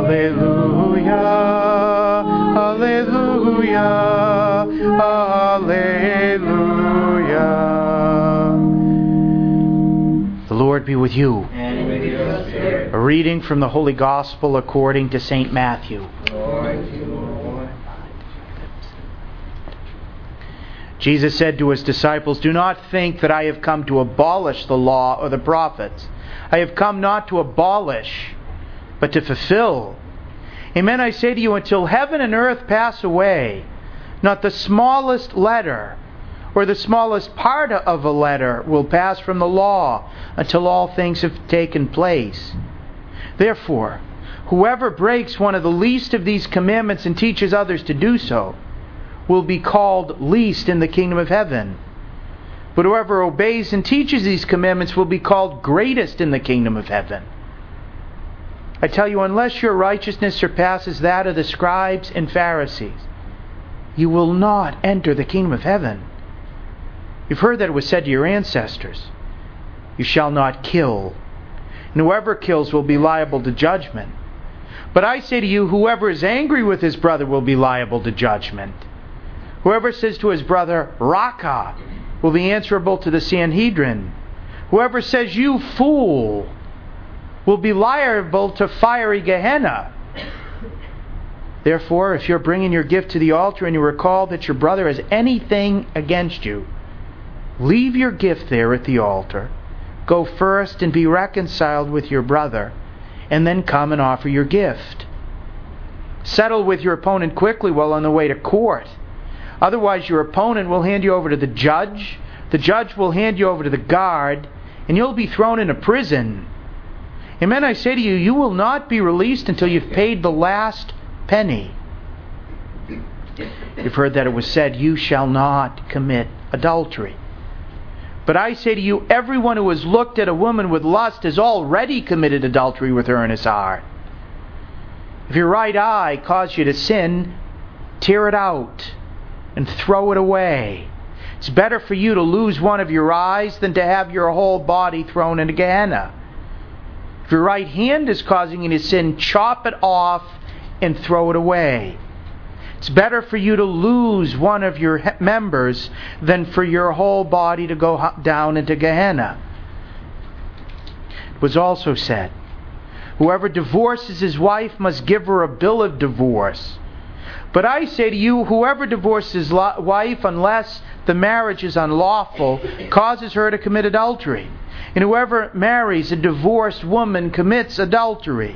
Alleluia, Alleluia, Alleluia. The Lord be with you. And with your spirit. A reading from the Holy Gospel according to St. Matthew. Glory to you, Lord. Jesus said to his disciples, "Do not think that I have come to abolish the law or the prophets. I have come not to abolish, but to fulfill. Amen, I say to you, until heaven and earth pass away, not the smallest letter or the smallest part of a letter will pass from the law until all things have taken place. Therefore, whoever breaks one of the least of these commandments and teaches others to do so will be called least in the kingdom of heaven. But whoever obeys and teaches these commandments will be called greatest in the kingdom of heaven. I tell you, unless your righteousness surpasses that of the scribes and Pharisees, you will not enter the kingdom of heaven. You've heard that it was said to your ancestors, 'You shall not kill, and whoever kills will be liable to judgment.' But I say to you, whoever is angry with his brother will be liable to judgment. Whoever says to his brother, 'Raca,' will be answerable to the Sanhedrin. Whoever says, 'You fool,' will be liable to fiery Gehenna. Therefore, if you're bringing your gift to the altar and you recall that your brother has anything against you, leave your gift there at the altar. Go first and be reconciled with your brother, and then come and offer your gift. Settle with your opponent quickly while on the way to court. Otherwise, your opponent will hand you over to the judge will hand you over to the guard, and you'll be thrown into prison. Amen, I say to you, you will not be released until you've paid the last penny. You've heard that it was said, 'You shall not commit adultery.' But I say to you, everyone who has looked at a woman with lust has already committed adultery with her in his heart. If your right eye causes you to sin, tear it out and throw it away. It's better for you to lose one of your eyes than to have your whole body thrown into Gehenna. If your right hand is causing you to sin, chop it off and throw it away. It's better for you to lose one of your members than for your whole body to go down into Gehenna. It was also said, whoever divorces his wife must give her a bill of divorce. But I say to you, whoever divorces his wife, unless the marriage is unlawful, causes her to commit adultery. And whoever marries a divorced woman commits adultery.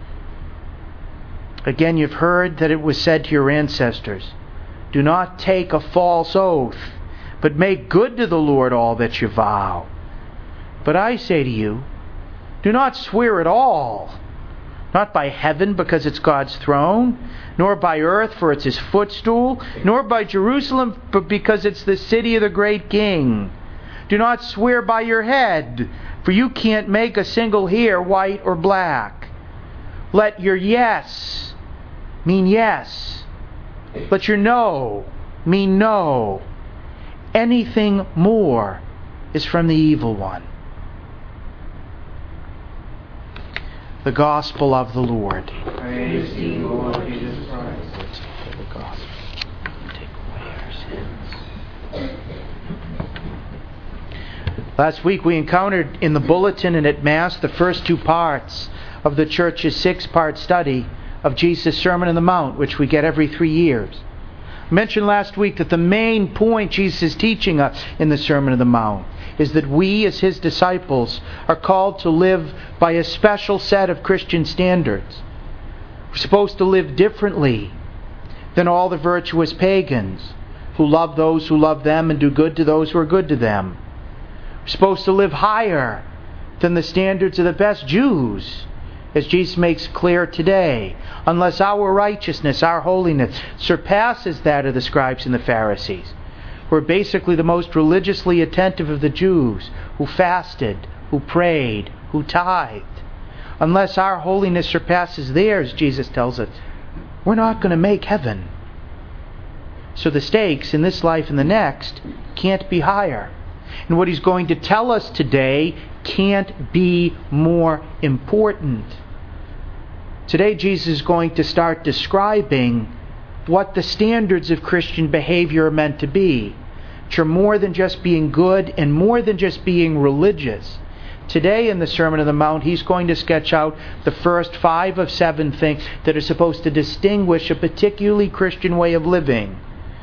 Again, you've heard that it was said to your ancestors, 'Do not take a false oath, but make good to the Lord all that you vow.' But I say to you, do not swear at all, not by heaven because it's God's throne, nor by earth for it's his footstool, nor by Jerusalem because it's the city of the great King. Do not swear by your head, for you can't make a single hair white or black. Let your yes mean yes. Let your no mean no. Anything more is from the evil one." The Gospel of the Lord. Praise to you, Lord Jesus Christ. The Gospel. Take away our sins. Last week we encountered in the bulletin and at Mass the first two parts of the Church's 6-part study of Jesus' Sermon on the Mount, which we get every 3 years. I mentioned last week that the main point Jesus is teaching us in the Sermon on the Mount is that we, as his disciples, are called to live by a special set of Christian standards. We're supposed to live differently than all the virtuous pagans who love those who love them and do good to those who are good to them. We're supposed to live higher than the standards of the best Jews, as Jesus makes clear today, unless our righteousness, our holiness, surpasses that of the scribes and the Pharisees, who are basically the most religiously attentive of the Jews, who fasted, who prayed, who tithed. Unless our holiness surpasses theirs, Jesus tells us, we're not going to make heaven. So the stakes in this life and the next can't be higher. And what he's going to tell us today can't be more important. Today Jesus is going to start describing what the standards of Christian behavior are meant to be, which are more than just being good and more than just being religious. Today in the Sermon on the Mount, he's going to sketch out the first 5 of 7 things that are supposed to distinguish a particularly Christian way of living.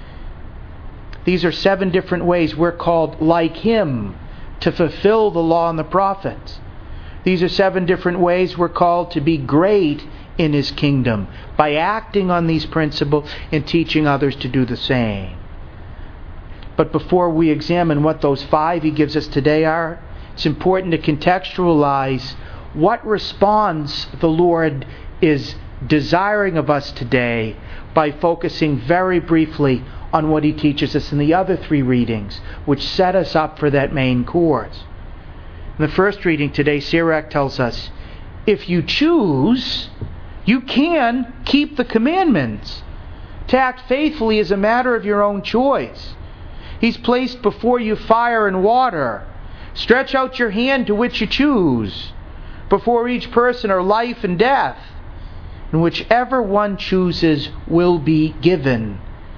These are 7 different ways we're called, like him, to fulfill the law and the prophets. These are 7 different ways we're called to be great in his kingdom by acting on these principles and teaching others to do the same. But before we examine what those 5 he gives us today are, it's important to contextualize what response the Lord is desiring of us today by focusing very briefly on what he teaches us in the other 3 readings, which set us up for that main course. In the first reading today, Sirach tells us, if you choose, you can keep the commandments. To act faithfully is a matter of your own choice. He's placed before you fire and water. Stretch out your hand to which you choose. Before each person are life and death, and whichever one chooses will be given.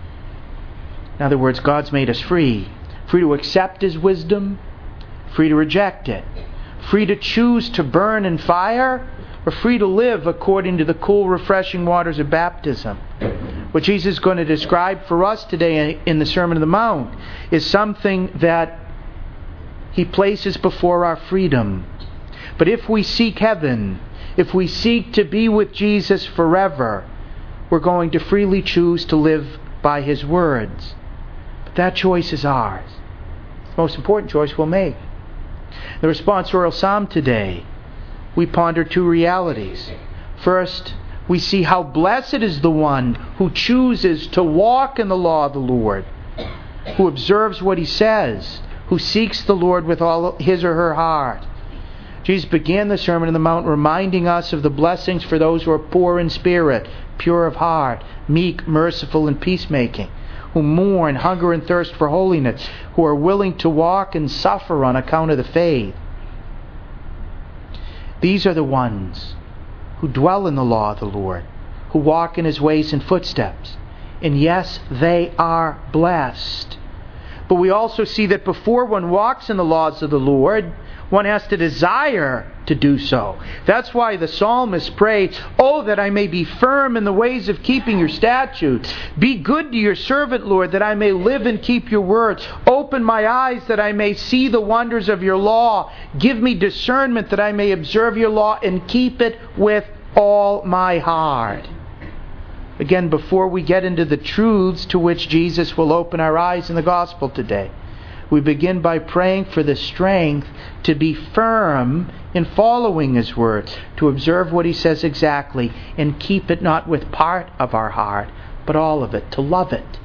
In other words, God's made us free. Free to accept his wisdom, free to reject it. Free to choose to burn in fire, or free to live according to the cool, refreshing waters of baptism. What Jesus is going to describe for us today in the Sermon on the Mount is something that he places before our freedom. But if we seek heaven, if we seek to be with Jesus forever, we're going to freely choose to live by his words. But that choice is ours. It's the most important choice we'll make. In the responsorial psalm today, we ponder 2 realities. First, we see how blessed is the one who chooses to walk in the law of the Lord, who observes what he says, who seeks the Lord with all his or her heart. Jesus began the Sermon on the Mount reminding us of the blessings for those who are poor in spirit, pure of heart, meek, merciful, and peacemaking, who mourn, hunger, and thirst for holiness, who are willing to walk and suffer on account of the faith. These are the ones who dwell in the law of the Lord, who walk in his ways and footsteps. And yes, they are blessed. But we also see that before one walks in the laws of the Lord, one has to desire to do so. That's why the psalmist prayed, "Oh, that I may be firm in the ways of keeping your statutes. Be good to your servant, Lord, that I may live and keep your word. Open my eyes that I may see the wonders of your law. Give me discernment that I may observe your law and keep it with all my heart." Again, before we get into the truths to which Jesus will open our eyes in the gospel today, we begin by praying for the strength to be firm in following his word, to observe what he says exactly, and keep it not with part of our heart, but all of it, to love it.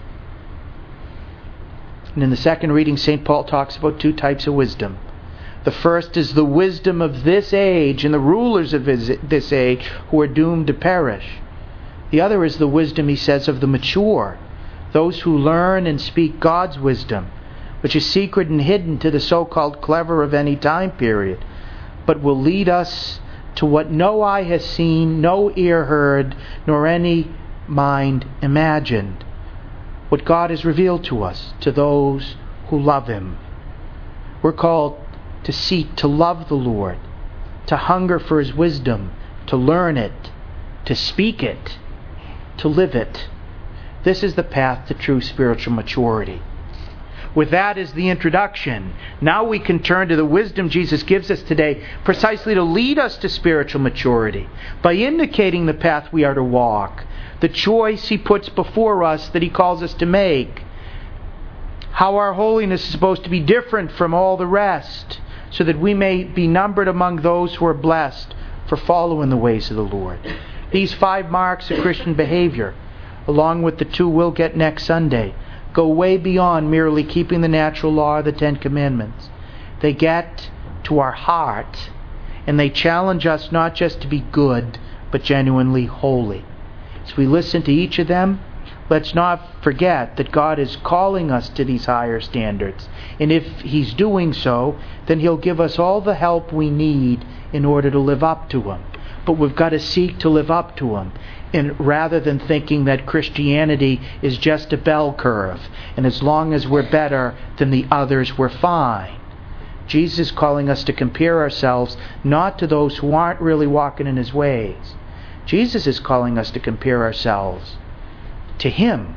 And in the second reading, St. Paul talks about 2 types of wisdom. The first is the wisdom of this age and the rulers of this age who are doomed to perish. The other is the wisdom, he says, of the mature, those who learn and speak God's wisdom, which is secret and hidden to the so-called clever of any time period, but will lead us to what no eye has seen, no ear heard, nor any mind imagined. What God has revealed to us, to those who love him. We're called to seek to love the Lord, to hunger for his wisdom, to learn it, to speak it, to live it. This is the path to true spiritual maturity. With that as the introduction, now we can turn to the wisdom Jesus gives us today precisely to lead us to spiritual maturity by indicating the path we are to walk, the choice he puts before us that he calls us to make, how our holiness is supposed to be different from all the rest so that we may be numbered among those who are blessed for following the ways of the Lord. These 5 marks of Christian behavior, along with the 2 we'll get next Sunday, go way beyond merely keeping the natural law or the 10 Commandments. They get to our heart, and they challenge us not just to be good, but genuinely holy. As we listen to each of them, let's not forget that God is calling us to these higher standards. And if he's doing so, then he'll give us all the help we need in order to live up to them. but we've got to seek to live up to them. And rather than thinking that Christianity is just a bell curve, and as long as we're better than the others, we're fine. Jesus is calling us to compare ourselves not to those who aren't really walking in His ways. Jesus is calling us to compare ourselves to Him.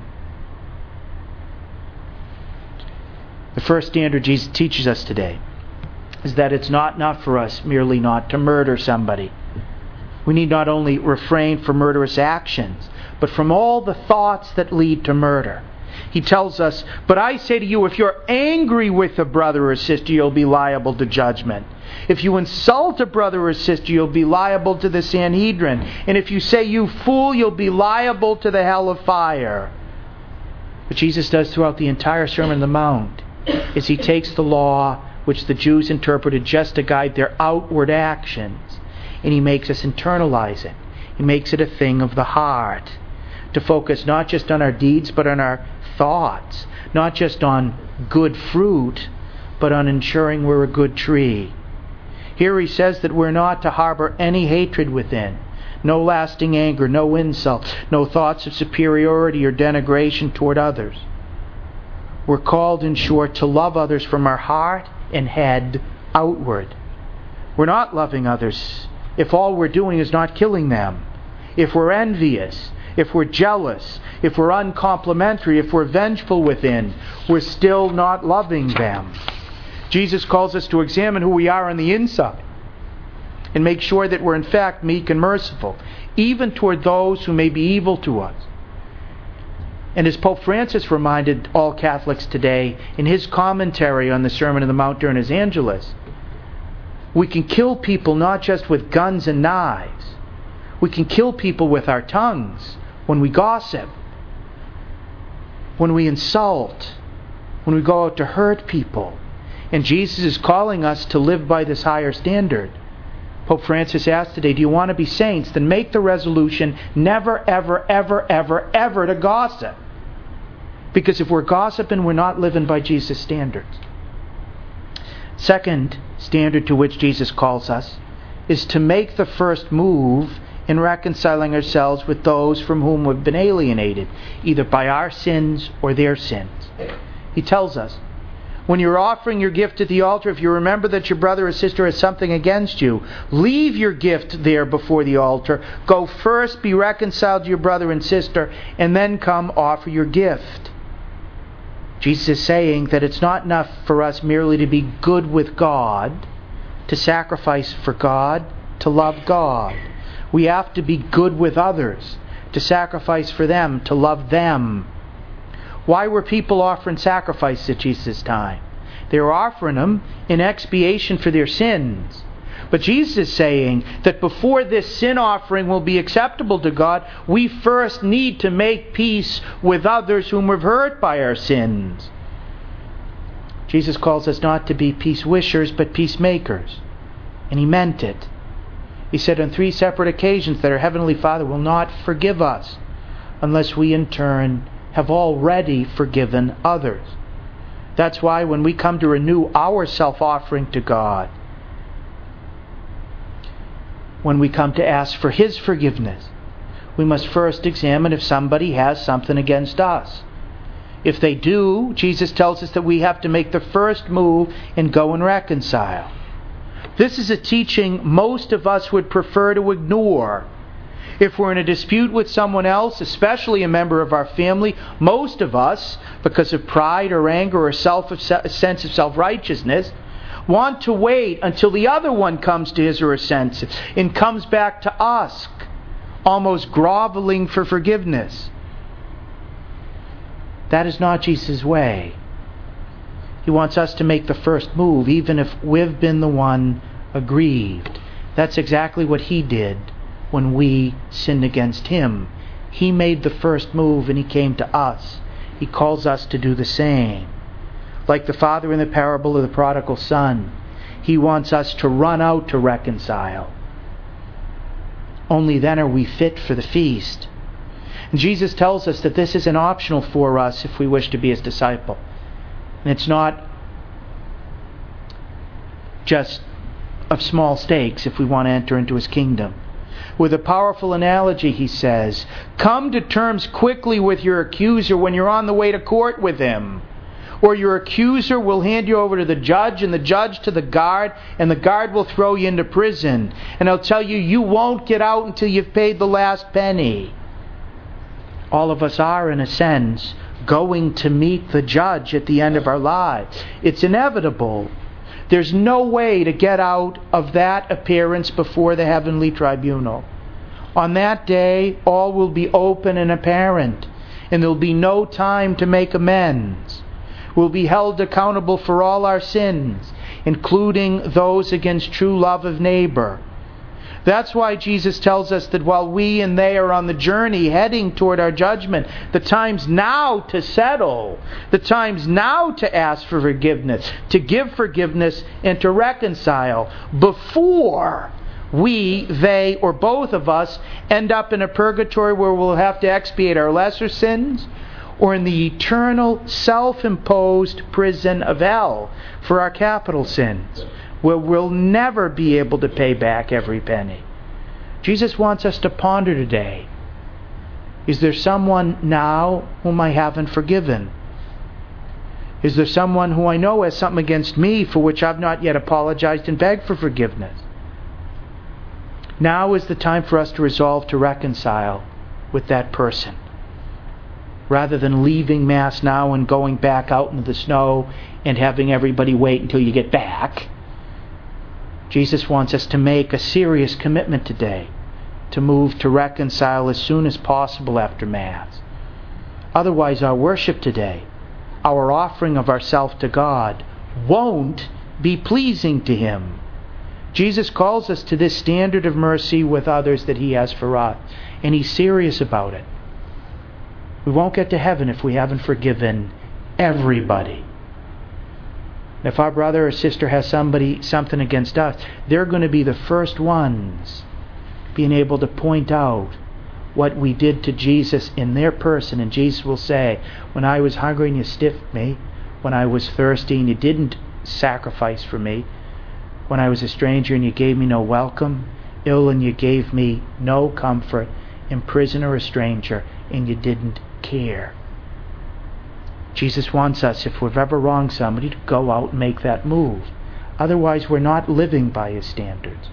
The first standard Jesus teaches us today is that it's not enough for us merely not to murder somebody. We need not only refrain from murderous actions, but from all the thoughts that lead to murder. He tells us, "But I say to you, if you're angry with a brother or sister, you'll be liable to judgment. If you insult a brother or sister, you'll be liable to the Sanhedrin. And if you say, 'you fool,' you'll be liable to the hell of fire." What Jesus does throughout the entire Sermon on the Mount is He takes the law, which the Jews interpreted just to guide their outward actions, and He makes us internalize it. He makes it a thing of the heart, to focus not just on our deeds, but on our thoughts, not just on good fruit, but on ensuring we're a good tree. Here He says that we're not to harbor any hatred within, no lasting anger, no insult, no thoughts of superiority or denigration toward others. We're called, in short, to love others from our heart and head outward. We're not loving others if all we're doing is not killing them. If we're envious, if we're jealous, if we're uncomplimentary, if we're vengeful within, we're still not loving them. Jesus calls us to examine who we are on the inside and make sure that we're in fact meek and merciful, even toward those who may be evil to us. And as Pope Francis reminded all Catholics today in his commentary on the Sermon on the Mount during his Angelus, we can kill people not just with guns and knives. We can kill people with our tongues, when we gossip, when we insult, when we go out to hurt people. And Jesus is calling us to live by this higher standard. Pope Francis asked today, do you want to be saints? Then make the resolution never, ever, ever, ever, ever to gossip. Because if we're gossiping, we're not living by Jesus' standards. Second standard to which Jesus calls us is to make the first move in reconciling ourselves with those from whom we've been alienated, either by our sins or their sins. He tells us, when you're offering your gift at the altar, if you remember that your brother or sister has something against you, leave your gift there before the altar. Go first, be reconciled to your brother and sister, and then come offer your gift. Jesus is saying that it's not enough for us merely to be good with God, to sacrifice for God, to love God. We have to be good with others, to sacrifice for them, to love them. Why were people offering sacrifices at Jesus' time? They were offering them in expiation for their sins. But Jesus is saying that before this sin offering will be acceptable to God, we first need to make peace with others whom we've hurt by our sins. Jesus calls us not to be peace wishers, but peacemakers. And He meant it. He said on 3 separate occasions that our Heavenly Father will not forgive us unless we in turn have already forgiven others. That's why when we come to renew our self-offering to God, when we come to ask for His forgiveness, we must first examine if somebody has something against us. If they do, Jesus tells us that we have to make the first move and go and reconcile. This is a teaching most of us would prefer to ignore. If we're in a dispute with someone else, especially a member of our family, most of us, because of pride or anger or a sense of self-righteousness, want to wait until the other one comes to his or her senses and comes back to us, almost groveling for forgiveness. That is not Jesus' way. He wants us to make the first move, even if we've been the one aggrieved. That's exactly what He did when we sinned against Him. He made the first move and He came to us. He calls us to do the same. Like the father in the parable of the prodigal son, He wants us to run out to reconcile. Only then are we fit for the feast. And Jesus tells us that this isn't optional for us if we wish to be His disciple. And it's not just of small stakes if we want to enter into His kingdom. With a powerful analogy, he says, come to terms quickly with your accuser when you're on the way to court with him. Or your accuser will hand you over to the judge, and the judge to the guard, and the guard will throw you into prison. And he'll tell you, you won't get out until you've paid the last penny. All of us are, in a sense, going to meet the judge at the end of our lives. It's inevitable. There's no way to get out of that appearance before the heavenly tribunal. On that day, all will be open and apparent, and there'll be no time to make amends. We'll be held accountable for all our sins, including those against true love of neighbor. That's why Jesus tells us that while we and they are on the journey heading toward our judgment, the time's now to settle. The time's now to ask for forgiveness, to give forgiveness, and to reconcile before we, they, or both of us end up in a purgatory where we'll have to expiate our lesser sins, or in the eternal self-imposed prison of hell for our capital sins, where we'll never be able to pay back every penny. Jesus wants us to ponder today, is there someone now whom I haven't forgiven? Is there someone who I know has something against me for which I've not yet apologized and begged for forgiveness? Now is the time for us to resolve to reconcile with that person, rather than leaving Mass now and going back out into the snow and having everybody wait until you get back. Jesus wants us to make a serious commitment today to move to reconcile as soon as possible after Mass. Otherwise, our worship today, our offering of ourselves to God, won't be pleasing to Him. Jesus calls us to this standard of mercy with others that He has for us, and He's serious about it. We won't get to heaven if we haven't forgiven everybody. If our brother or sister has something against us, they're going to be the first ones being able to point out what we did to Jesus in their person. And Jesus will say, when I was hungry and you stiffed me, when I was thirsty and you didn't sacrifice for me, when I was a stranger and you gave me no welcome, ill and you gave me no comfort, in prison or a stranger and you didn't care. Jesus wants us, if we've ever wronged somebody, to go out and make that move. Otherwise, we're not living by His standards.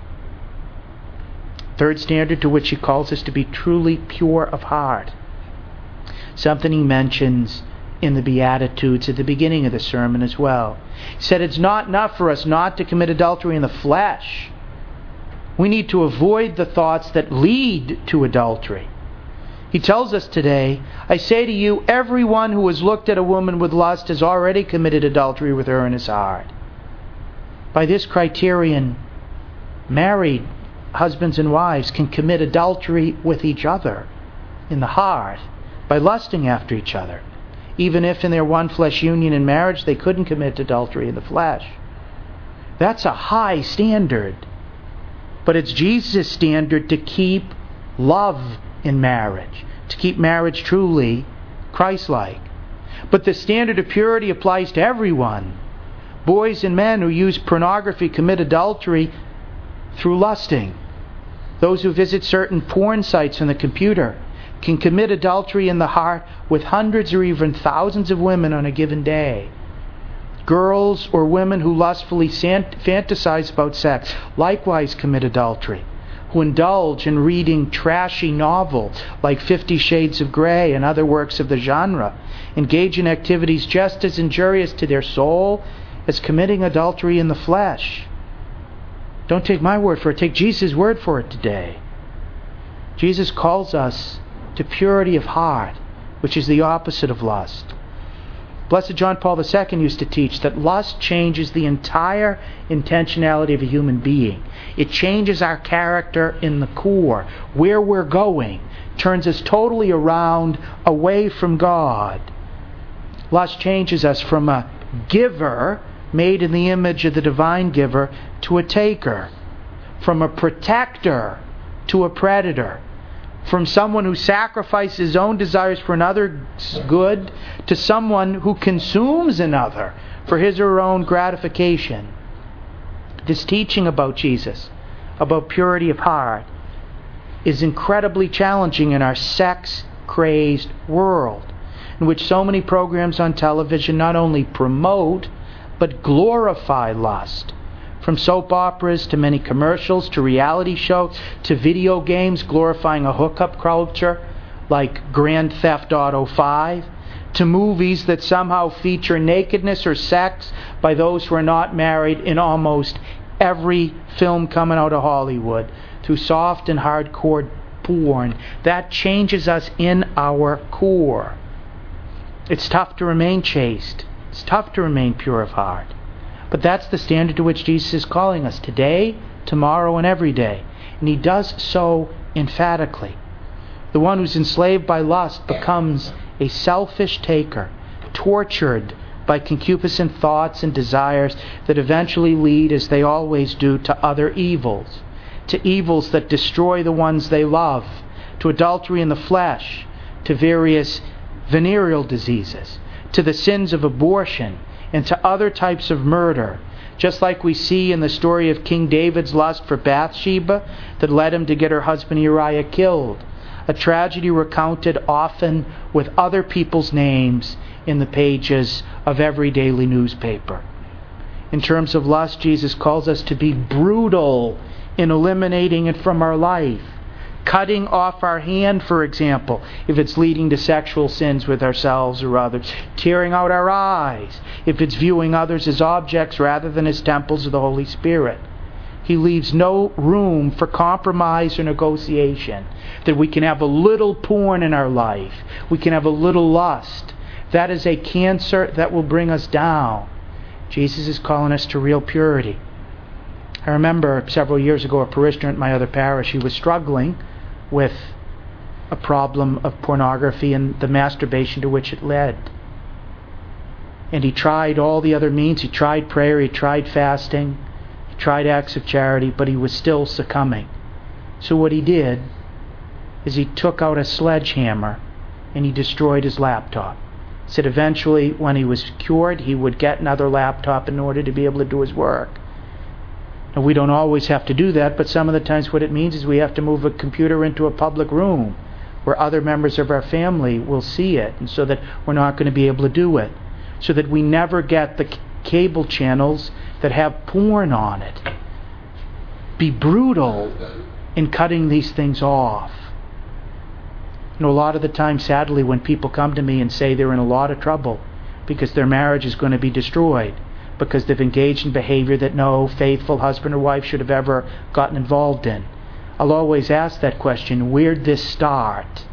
Third standard to which He calls us to be truly pure of heart. Something He mentions in the Beatitudes at the beginning of the sermon as well. He said it's not enough for us not to commit adultery in the flesh. We need to avoid the thoughts that lead to adultery. He tells us today, I say to you, everyone who has looked at a woman with lust has already committed adultery with her in his heart. By this criterion, married husbands and wives can commit adultery with each other in the heart by lusting after each other, even if in their one flesh union in marriage they couldn't commit adultery in the flesh. That's a high standard. But it's Jesus' standard to keep love in marriage, to keep marriage truly Christ-like. But the standard of purity applies to everyone. Boys and men who use pornography commit adultery through lusting. Those who visit certain porn sites on the computer can commit adultery in the heart with hundreds or even thousands of women on a given day. Girls or women who lustfully fantasize about sex likewise commit adultery, who indulge in reading trashy novels like 50 Shades of Grey and other works of the genre, engage in activities just as injurious to their soul as committing adultery in the flesh. Don't take my word for it, take Jesus' word for it today. Jesus calls us to purity of heart, which is the opposite of lust. Blessed John Paul II used to teach that lust changes the entire intentionality of a human being. It changes our character in the core, where we're going, turns us totally around, away from God. Lust changes us from a giver, made in the image of the divine giver, to a taker, from a protector to a predator, from someone who sacrifices his own desires for another's good to someone who consumes another for his or her own gratification. This teaching about Jesus, about purity of heart, is incredibly challenging in our sex-crazed world, in which so many programs on television not only promote, but glorify lust. From soap operas to many commercials to reality shows to video games glorifying a hookup culture like Grand Theft Auto 5, to movies that somehow feature nakedness or sex by those who are not married in almost every film coming out of Hollywood, through soft and hardcore porn. That changes us in our core. It's tough to remain chaste. It's tough to remain pure of heart. But that's the standard to which Jesus is calling us today, tomorrow, and every day. And He does so emphatically. The one who's enslaved by lust becomes a selfish taker, tortured by concupiscent thoughts and desires that eventually lead, as they always do, to other evils. To evils that destroy the ones they love, to adultery in the flesh, to various venereal diseases, to the sins of abortion, and to other types of murder, just like we see in the story of King David's lust for Bathsheba that led him to get her husband Uriah killed. A tragedy recounted often with other people's names in the pages of every daily newspaper. In terms of lust, Jesus calls us to be brutal in eliminating it from our life. Cutting off our hand, for example, if it's leading to sexual sins with ourselves or others. Tearing out our eyes, if it's viewing others as objects rather than as temples of the Holy Spirit. He leaves no room for compromise or negotiation. That we can have a little porn in our life. We can have a little lust. That is a cancer that will bring us down. Jesus is calling us to real purity. I remember several years ago a parishioner at my other parish, he was struggling with a problem of pornography and the masturbation to which it led. And he tried all the other means. He tried prayer, he tried fasting, he tried acts of charity, but he was still succumbing. So what he did is he took out a sledgehammer and he destroyed his laptop. He said eventually when he was cured he would get another laptop in order to be able to do his work. Now, we don't always have to do that, but some of the times what it means is we have to move a computer into a public room where other members of our family will see it, and so that we're not going to be able to do it. So that we never get the cable channels that have porn on it. Be brutal in cutting these things off. You know, a lot of the time, sadly, when people come to me and say they're in a lot of trouble because their marriage is going to be destroyed, because they've engaged in behavior that no faithful husband or wife should have ever gotten involved in, I'll always ask that question, where'd this start?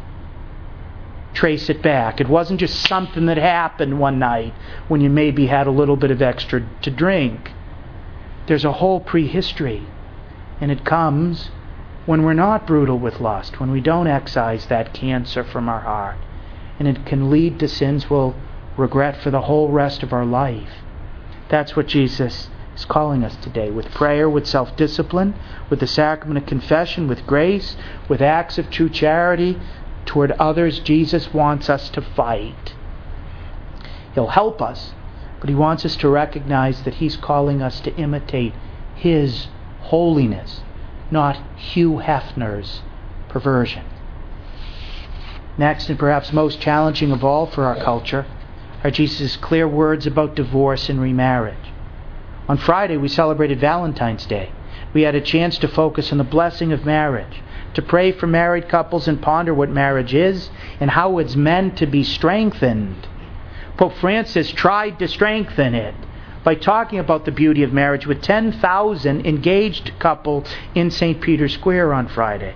Trace it back. It wasn't just something that happened one night when you maybe had a little bit of extra to drink. There's a whole prehistory, and it comes when we're not brutal with lust, when we don't excise that cancer from our heart, and it can lead to sins we'll regret for the whole rest of our life. That's what Jesus is calling us today, with prayer, with self-discipline, with the sacrament of confession, with grace, with acts of true charity toward others. Jesus wants us to fight. He'll help us, but He wants us to recognize that He's calling us to imitate His holiness, not Hugh Hefner's perversion. Next, and perhaps most challenging of all for our culture, are Jesus' clear words about divorce and remarriage. On Friday, we celebrated Valentine's Day. We had a chance to focus on the blessing of marriage, to pray for married couples and ponder what marriage is and how it's meant to be strengthened. Pope Francis tried to strengthen it by talking about the beauty of marriage with 10,000 engaged couples in St. Peter's Square on Friday.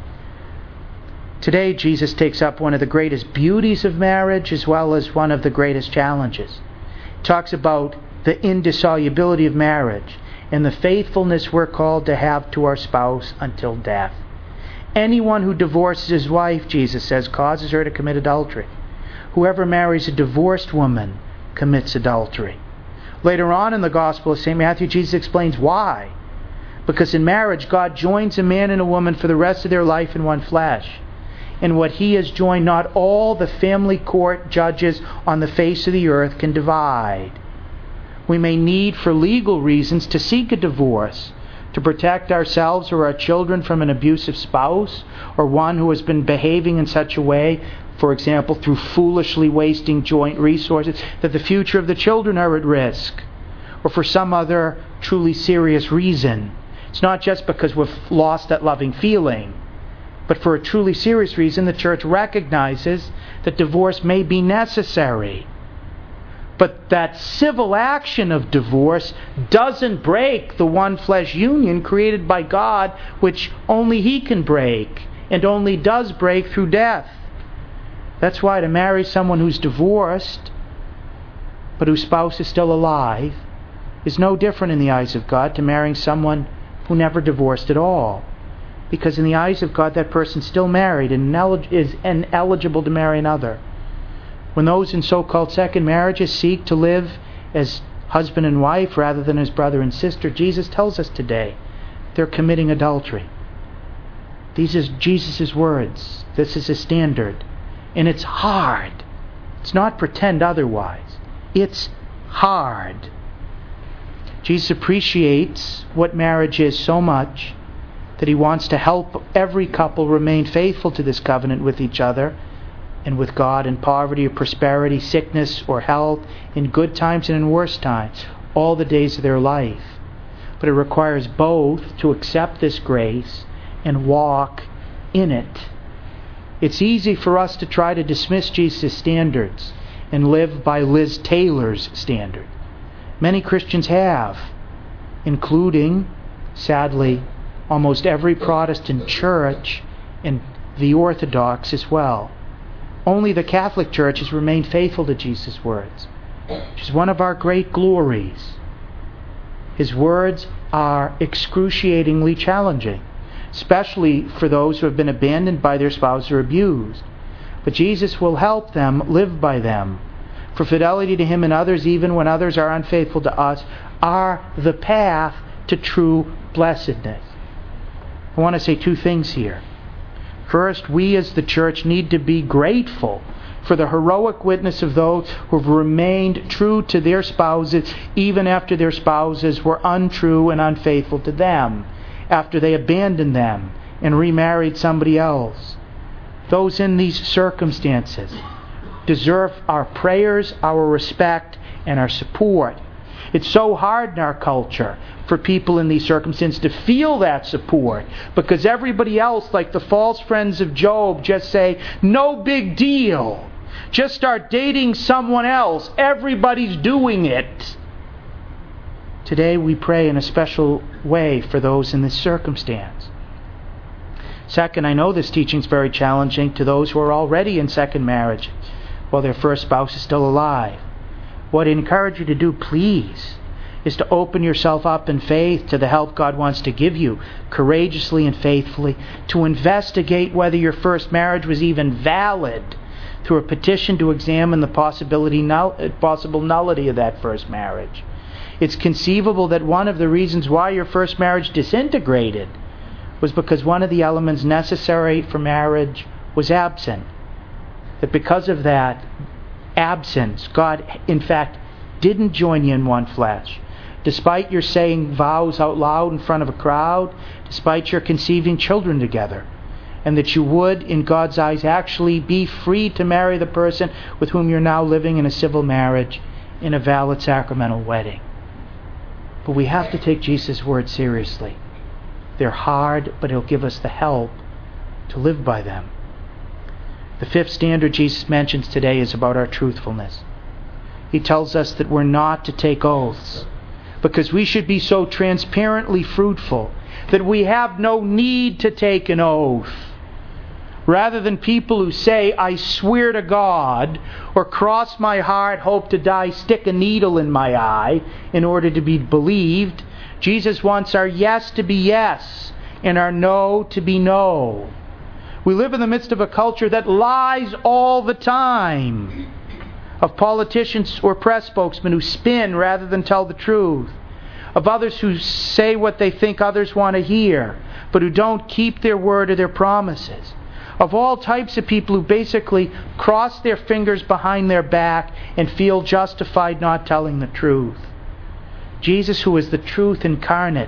Today, Jesus takes up one of the greatest beauties of marriage as well as one of the greatest challenges. He talks about the indissolubility of marriage and the faithfulness we're called to have to our spouse until death. Anyone who divorces his wife, Jesus says, causes her to commit adultery. Whoever marries a divorced woman commits adultery. Later on in the Gospel of St. Matthew, Jesus explains why. Because in marriage, God joins a man and a woman for the rest of their life in one flesh. And what He has joined, not all the family court judges on the face of the earth can divide. We may need, for legal reasons, to seek a divorce, to protect ourselves or our children from an abusive spouse, or one who has been behaving in such a way, for example, through foolishly wasting joint resources, that the future of the children are at risk, or for some other truly serious reason. It's not just because we've lost that loving feeling, but for a truly serious reason. The church recognizes that divorce may be necessary. But that civil action of divorce doesn't break the one flesh union created by God, which only He can break, and only does break through death. That's why to marry someone who's divorced, but whose spouse is still alive, is no different in the eyes of God to marrying someone who never divorced at all. Because in the eyes of God, that person's still married and is ineligible to marry another. When those in so-called second marriages seek to live as husband and wife rather than as brother and sister, Jesus tells us today they're committing adultery. These are Jesus' words. This is a standard. And it's hard. It's not pretend otherwise. It's hard. Jesus appreciates what marriage is so much that He wants to help every couple remain faithful to this covenant with each other and with God in poverty or prosperity, sickness or health, in good times and in worse times, all the days of their life. But it requires both to accept this grace and walk in it. It's easy for us to try to dismiss Jesus' standards and live by Liz Taylor's standard. Many Christians have, including, sadly, almost every Protestant church and the Orthodox as well. Only the Catholic Church has remained faithful to Jesus' words, which is one of our great glories. His words are excruciatingly challenging, especially for those who have been abandoned by their spouse or abused. But Jesus will help them live by them. For fidelity to Him and others, even when others are unfaithful to us, are the path to true blessedness. I want to say two things here. First, we as the church need to be grateful for the heroic witness of those who have remained true to their spouses even after their spouses were untrue and unfaithful to them, after they abandoned them and remarried somebody else. Those in these circumstances deserve our prayers, our respect, and our support. It's so hard in our culture for people in these circumstances to feel that support, because everybody else, like the false friends of Job, just say, no big deal. Just start dating someone else. Everybody's doing it. Today we pray in a special way for those in this circumstance. Second, I know this teaching is very challenging to those who are already in second marriage while their first spouse is still alive. What I encourage you to do, please, is to open yourself up in faith to the help God wants to give you, courageously and faithfully, to investigate whether your first marriage was even valid through a petition to examine the possible nullity of that first marriage. It's conceivable that one of the reasons why your first marriage disintegrated was because one of the elements necessary for marriage was absent. That because of that absence, God, in fact, didn't join you in one flesh. Despite your saying vows out loud in front of a crowd, despite your conceiving children together, and that you would, in God's eyes, actually be free to marry the person with whom you're now living in a civil marriage in a valid sacramental wedding. But we have to take Jesus' words seriously. They're hard, but He'll give us the help to live by them. The fifth standard Jesus mentions today is about our truthfulness. He tells us that we're not to take oaths, because we should be so transparently fruitful that we have no need to take an oath. Rather than people who say, I swear to God, or cross my heart, hope to die, stick a needle in my eye in order to be believed, Jesus wants our yes to be yes and our no to be no. We live in the midst of a culture that lies all the time, of politicians or press spokesmen who spin rather than tell the truth, of others who say what they think others want to hear, but who don't keep their word or their promises, of all types of people who basically cross their fingers behind their back and feel justified not telling the truth. Jesus, who is the truth incarnate,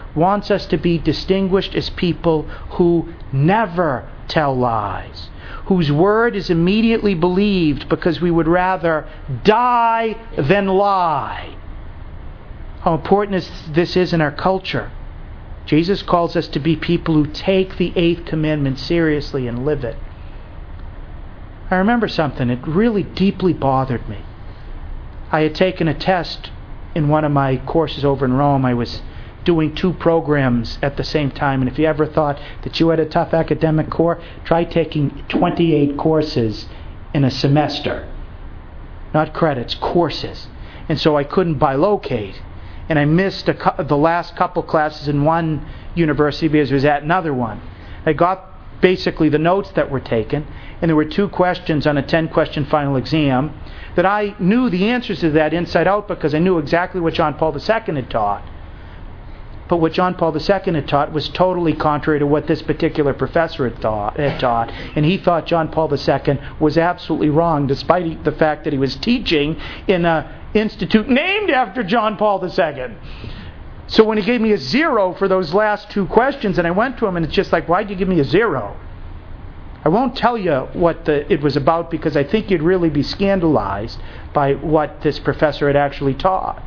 wants us to be distinguished as people who never tell lies, whose word is immediately believed because we would rather die than lie. How important this is in our culture. Jesus calls us to be people who take the 8th commandment seriously and live it. I remember something. It really deeply bothered me. I had taken a test in one of my courses over in Rome. I was doing 2 programs at the same time. And if you ever thought that you had a tough academic core, try taking 28 courses in a semester. Not credits, courses. And so I couldn't bilocate. And I missed the last couple classes in one university because I was at another one. I got basically the notes that were taken, and there were 2 questions on a 10-question final exam that I knew the answers to that inside out because I knew exactly what John Paul II had taught. But what John Paul II had taught was totally contrary to what this particular professor had taught. And he thought John Paul II was absolutely wrong, despite the fact that he was teaching in an institute named after John Paul II. So when he gave me a 0 for those last 2 questions, and I went to him, and it's just like, why'd you give me a 0? I won't tell you what it was about because I think you'd really be scandalized by what this professor had actually taught.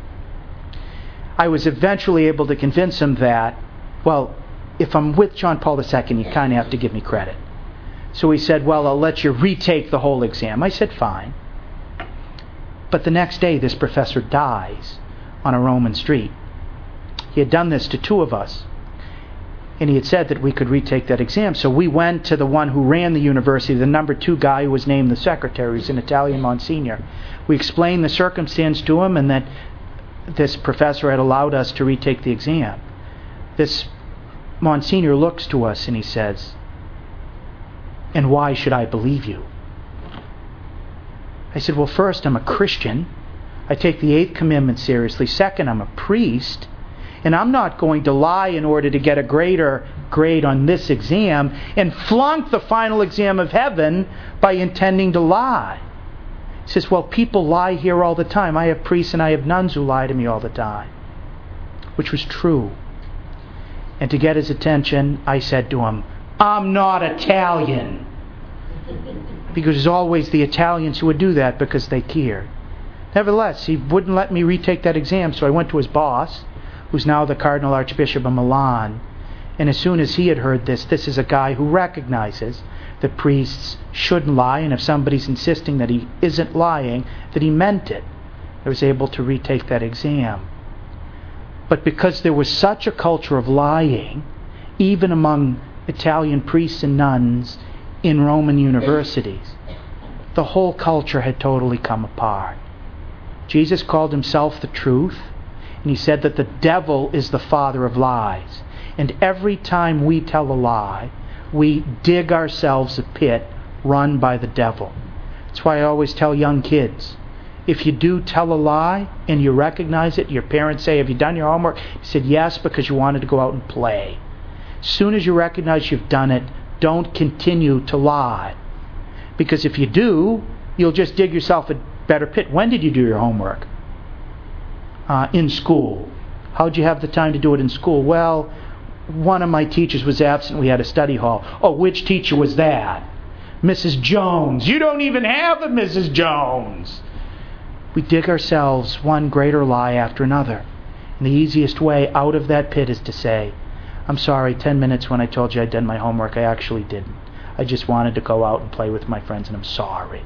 I was eventually able to convince him that, well, if I'm with John Paul II, you kind of have to give me credit. So he said, well, I'll let you retake the whole exam. I said, fine. But the next day, this professor dies on a Roman street. He had done this to 2 of us. And he had said that we could retake that exam. So we went to the one who ran the university, the number 2 guy who was named the secretary. He was an Italian Monsignor. We explained the circumstance to him and that this professor had allowed us to retake the exam. This Monsignor looks to us and he says, and why should I believe you? I said, well, first, I'm a Christian. I take the 8th commandment seriously. Second, I'm a priest. And I'm not going to lie in order to get a greater grade on this exam and flunk the final exam of heaven by intending to lie. He says, well, people lie here all the time. I have priests and I have nuns who lie to me all the time. Which was true. And to get his attention, I said to him, I'm not Italian. Because there's always the Italians who would do that because they cared. Nevertheless, he wouldn't let me retake that exam, so I went to his boss, who's now the Cardinal Archbishop of Milan. And as soon as he had heard this is a guy who recognizes that priests shouldn't lie, and if somebody's insisting that he isn't lying, that he meant it. I was able to retake that exam. But because there was such a culture of lying, even among Italian priests and nuns in Roman universities, the whole culture had totally come apart. Jesus called himself the truth, and he said that the devil is the father of lies. And every time we tell a lie, we dig ourselves a pit run by the devil. That's why I always tell young kids, if you do tell a lie and you recognize it, your parents say, have you done your homework? You said yes because you wanted to go out and play. As soon as you recognize you've done it, don't continue to lie. Because if you do, you'll just dig yourself a better pit. When did you do your homework? In school. How'd you have the time to do it in school? Well, one of my teachers was absent. We had a study hall. Oh, which teacher was that? Mrs. Jones. You don't even have a Mrs. Jones. We dig ourselves one greater lie after another. And the easiest way out of that pit is to say, I'm sorry, 10 minutes when I told you I'd done my homework, I actually didn't. I just wanted to go out and play with my friends, and I'm sorry.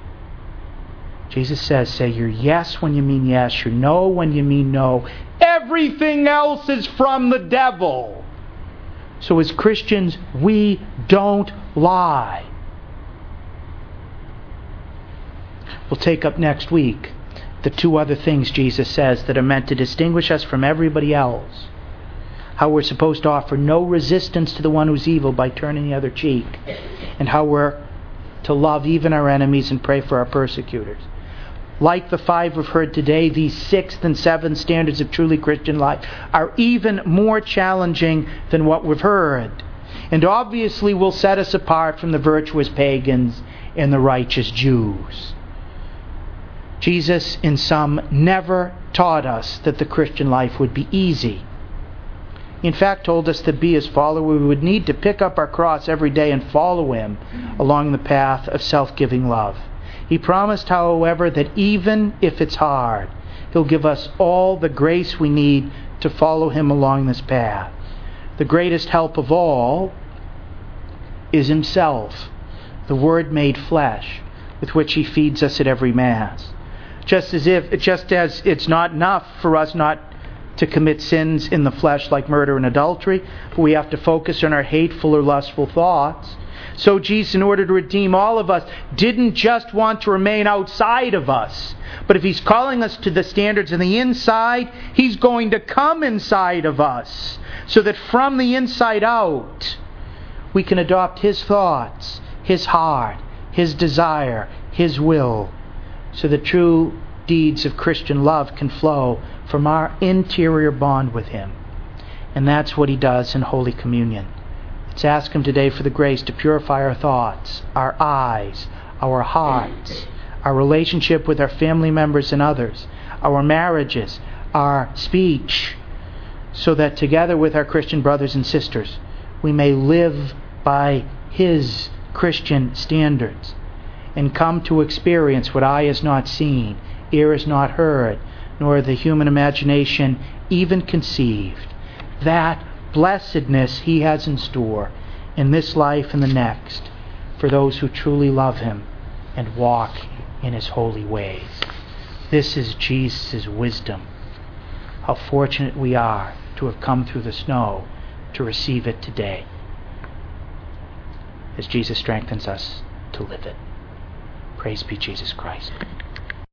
Jesus says, say your yes when you mean yes, your no when you mean no. Everything else is from the devil. So as Christians, we don't lie. We'll take up next week the 2 other things Jesus says that are meant to distinguish us from everybody else. How we're supposed to offer no resistance to the one who's evil by turning the other cheek. And how we're to love even our enemies and pray for our persecutors. Like the 5 we've heard today, these 6th and 7th standards of truly Christian life are even more challenging than what we've heard. And obviously will set us apart from the virtuous pagans and the righteous Jews. Jesus, in sum, never taught us that the Christian life would be easy. He in fact told us to be His follower. We would need to pick up our cross every day and follow Him along the path of self-giving love. He promised, however, that even if it's hard, He'll give us all the grace we need to follow Him along this path. The greatest help of all is Himself, the Word made flesh, with which He feeds us at every Mass. Just as it's not enough for us not to commit sins in the flesh like murder and adultery, but we have to focus on our hateful or lustful thoughts. So Jesus, in order to redeem all of us, didn't just want to remain outside of us. But if He's calling us to the standards on the inside, He's going to come inside of us, so that from the inside out, we can adopt His thoughts, His heart, His desire, His will, so the true deeds of Christian love can flow from our interior bond with Him. And that's what He does in Holy Communion. Let's ask Him today for the grace to purify our thoughts, our eyes, our hearts, our relationship with our family members and others, our marriages, our speech, so that together with our Christian brothers and sisters, we may live by His Christian standards and come to experience what eye has not seen, ear has not heard, nor the human imagination even conceived. That blessedness He has in store in this life and the next for those who truly love Him and walk in His holy ways. This is Jesus' wisdom. How fortunate we are to have come through the snow to receive it today, as Jesus strengthens us to live it. Praise be Jesus Christ.